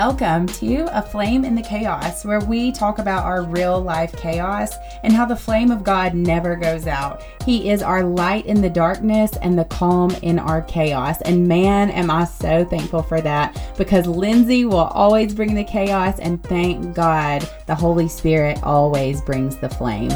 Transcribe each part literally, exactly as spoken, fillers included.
Welcome to A Flame in the Chaos, where we talk about our real life chaos and how the flame of God never goes out. He is our light in the darkness and the calm in our chaos. And man, am I so thankful for that, because Lindsay will always bring the chaos, and thank God the Holy Spirit always brings the flame.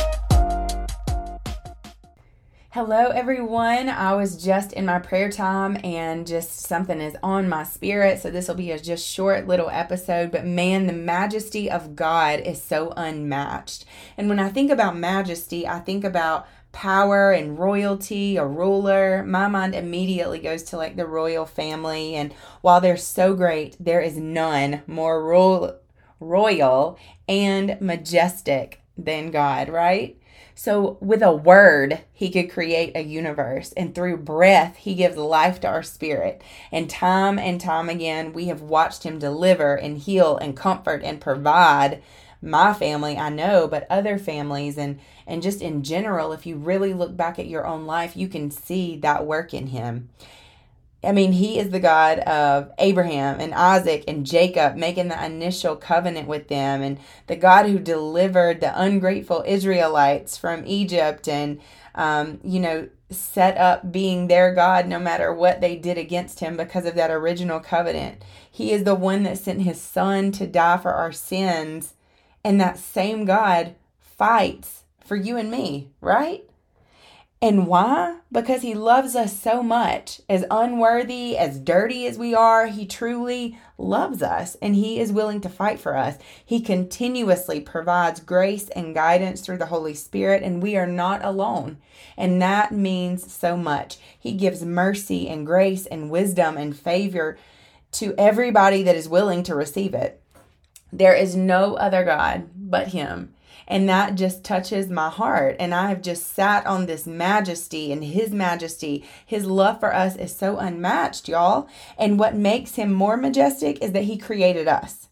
Hello everyone. I was just in my prayer time and just something is on my spirit. So this will be a just short little episode, but man, the majesty of God is so unmatched. And when I think about majesty, I think about power and royalty, a ruler. My mind immediately goes to like the royal family. And while they're so great, there is none more ro- royal and majestic than God, right? So with a word, he could create a universe, and through breath, he gives life to our spirit. And time and time again, we have watched him deliver and heal and comfort and provide. My family, I know, but other families and, and just in general, if you really look back at your own life, you can see that work in him. I mean, he is the God of Abraham and Isaac and Jacob, making the initial covenant with them, and the God who delivered the ungrateful Israelites from Egypt and, um, you know, set up being their God no matter what they did against him because of that original covenant. He is the one that sent his son to die for our sins, and that same God fights for you and me, right? And why? Because he loves us so much. As unworthy, as dirty as we are, he truly loves us, and he is willing to fight for us. He continuously provides grace and guidance through the Holy Spirit, and we are not alone. And that means so much. He gives mercy and grace and wisdom and favor to everybody that is willing to receive it. There is no other God but him. And that just touches my heart. And I have just sat on this majesty and his majesty. His love for us is so unmatched, y'all. And what makes him more majestic is that he created us.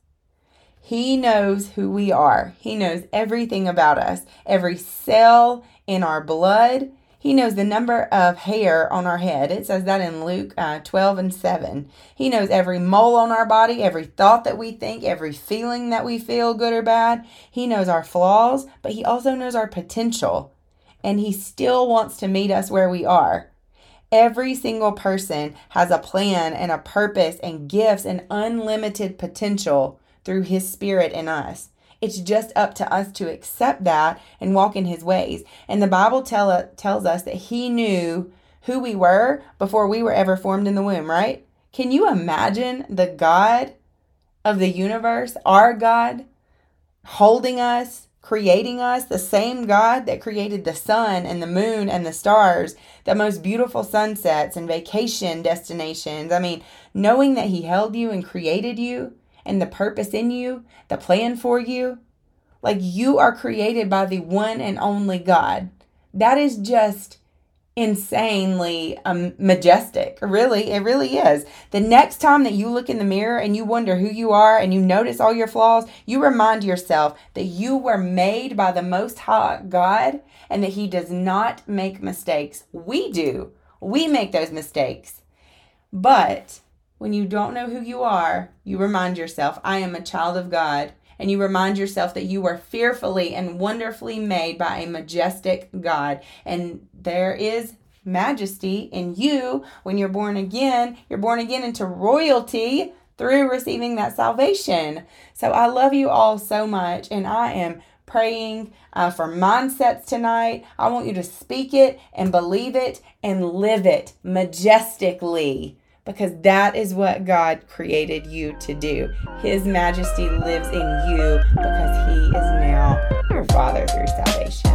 He knows who we are. He knows everything about us, every cell in our blood. He knows the number of hair on our head. It says that in Luke uh, twelve and seven. He knows every mole on our body, every thought that we think, every feeling that we feel, good or bad. He knows our flaws, but he also knows our potential. And he still wants to meet us where we are. Every single person has a plan and a purpose and gifts and unlimited potential through his spirit in us. It's just up to us to accept that and walk in his ways. And the Bible tell, tells us that he knew who we were before we were ever formed in the womb, right? Can you imagine the God of the universe, our God, holding us, creating us, the same God that created the sun and the moon and the stars, the most beautiful sunsets and vacation destinations? I mean, knowing that he held you and created you, and the purpose in you, the plan for you. Like, you are created by the one and only God. That is just insanely um, majestic. Really, it really is. The next time that you look in the mirror and you wonder who you are and you notice all your flaws, you remind yourself that you were made by the Most High God and that he does not make mistakes. We do. We make those mistakes. But when you don't know who you are, you remind yourself, I am a child of God. And you remind yourself that you were fearfully and wonderfully made by a majestic God. And there is majesty in you when you're born again. You're born again into royalty through receiving that salvation. So I love you all so much. And I am praying uh, for mindsets tonight. I want you to speak it and believe it and live it majestically. Because that is what God created you to do. His majesty lives in you because he is now your Father through salvation.